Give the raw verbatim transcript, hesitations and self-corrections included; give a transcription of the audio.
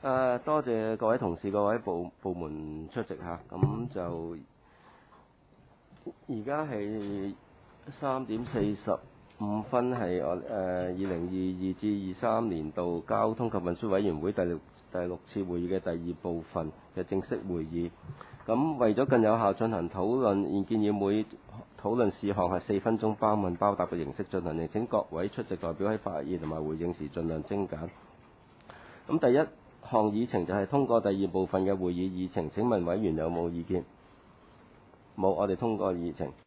誒，多謝各位同事、各位部部門出席嚇，咁就而家係三點四十五分，係我誒二零二二至二三年度交通及運輸委員會第六第六次會議嘅第二部分嘅正式會議。咁為咗更有效進行討論，現建議每討論事項係四分鐘包問包答嘅形式進行，亦請各位出席代表喺發言同埋回應時盡量精簡。咁第一項議程就係通過第二部分嘅會議議程，請問委員有冇意見？冇，我哋通過議程。